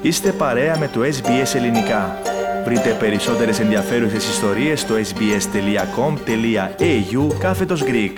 Είστε παρέα με το SBS Ελληνικά. Βρείτε περισσότερες ενδιαφέρουσες ιστορίες στο sbs.com.au/Greek.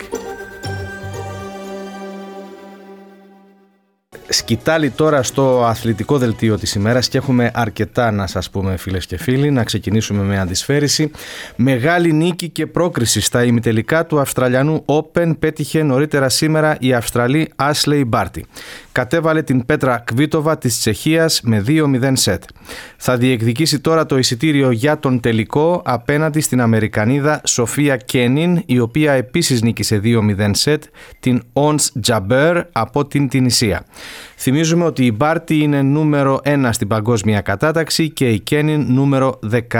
Σκητάλη τώρα στο αθλητικό δελτίο της ημέρας και έχουμε αρκετά να σας πούμε, φίλες και φίλοι. Να ξεκινήσουμε με αντισφαίριση. Μεγάλη νίκη και πρόκριση στα ημιτελικά του Αυστραλιανού Open πέτυχε νωρίτερα σήμερα η Αυστραλή Ashley Barty. Κατέβαλε την Πέτρα Κβίτοβα της Τσεχίας με 2-0 σετ. Θα διεκδικήσει τώρα το εισιτήριο για τον τελικό απέναντι στην Αμερικανίδα Σοφία Κένιν, η οποία επίσης νίκησε 2-0 σετ την Ons Jabeur από την Τινησία. Θυμίζουμε ότι η Μπάρτι είναι νούμερο 1 στην παγκόσμια κατάταξη και η Κένιν νούμερο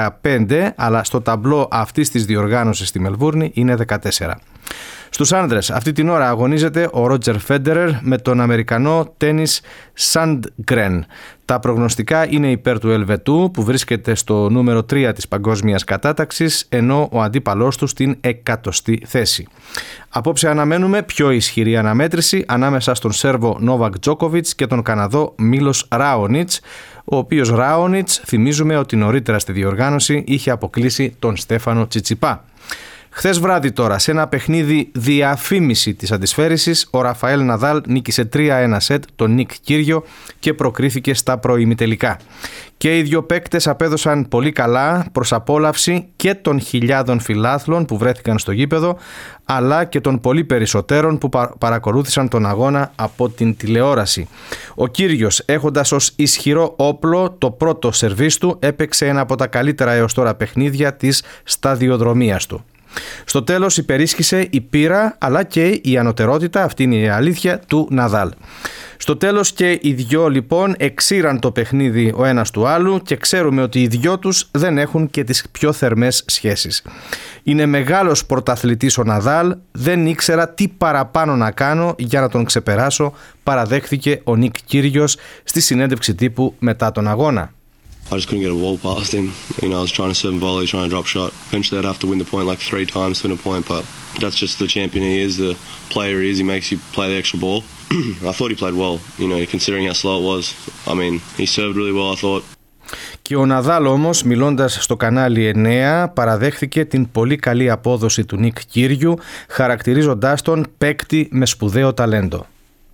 15, αλλά στο ταμπλό αυτής της διοργάνωσης στη Μελβούρνη είναι 14. Στους άνδρες αυτή την ώρα αγωνίζεται ο Ρότζερ Φέντερερ με τον Αμερικανό Τένις Σάντγκρεν. Τα προγνωστικά είναι υπέρ του Ελβετού που βρίσκεται στο νούμερο 3 της παγκόσμιας κατάταξης, ενώ ο αντίπαλός του στην 100η θέση. Απόψε αναμένουμε πιο ισχυρή αναμέτρηση ανάμεσα στον Σέρβο Νόβακ Τζόκοβιτς και τον Καναδό Μίλος Ράονιτς, ο οποίος Ράονιτς θυμίζουμε ότι νωρίτερα στη διοργάνωση είχε αποκλείσει τον Στέφανο Τσιτσιπά. Χθες βράδυ τώρα, σε ένα παιχνίδι διαφήμιση της αντισφαίρησης, ο Ραφαέλ Ναδάλ νίκησε 3-1 σετ τον Νικ Κύριο και προκρίθηκε στα προημιτελικά. Και οι δύο παίκτες απέδωσαν πολύ καλά προς απόλαυση και των χιλιάδων φιλάθλων που βρέθηκαν στο γήπεδο, αλλά και των πολύ περισσότερων που παρακολούθησαν τον αγώνα από την τηλεόραση. Ο Κύριος, έχοντας ως ισχυρό όπλο το πρώτο σερβίς του, έπαιξε ένα από τα καλύτερα έως τώρα παιχνίδια της σταδιοδρομίας του. Στο τέλος υπερίσχυσε η πείρα αλλά και η ανωτερότητα, αυτή είναι η αλήθεια, του Ναδάλ. Στο τέλος και οι δυο λοιπόν εξήραν το παιχνίδι ο ένας του άλλου και ξέρουμε ότι οι δυο τους δεν έχουν και τις πιο θερμές σχέσεις. Είναι μεγάλος πρωταθλητής ο Ναδάλ, δεν ήξερα τι παραπάνω να κάνω για να τον ξεπεράσω, παραδέχθηκε ο Νικ Κύριος στη συνέντευξη τύπου μετά τον αγώνα. I just couldn't get a wall past him. You know, I was trying to serve and volley, trying to drop shot. Eventually I'd have to win the point like 3 times to win a point, but that's just the champion he is, the player he is. He makes you play the extra ball. I thought he played well, you know, considering how slow it was. I mean, he served really well, I thought. Και ο Ναδάλ όμως, μιλώντας στο κανάλι 9, παραδέχθηκε την πολύ καλή απόδοση του Νικ Κύριου, χαρακτηρίζοντάς τον παίκτη με σπουδαίο ταλέντο.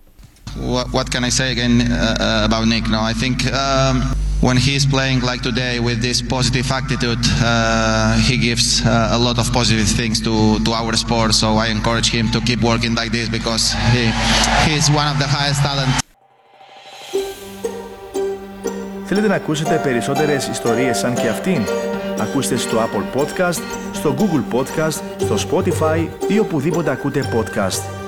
What can I say again about Nick? No, I think when he's playing like today with this positive attitude, he gives a lot of positive things to our sport. So I encourage him to keep working like this because he's one of the highest talent. Θέλετε να ακούσετε περισσότερες ιστορίες σαν και αυτήν? Ακούστε στο Apple Podcast, στο Google Podcast, στο Spotify ή οπουδήποτε ακούτε podcast.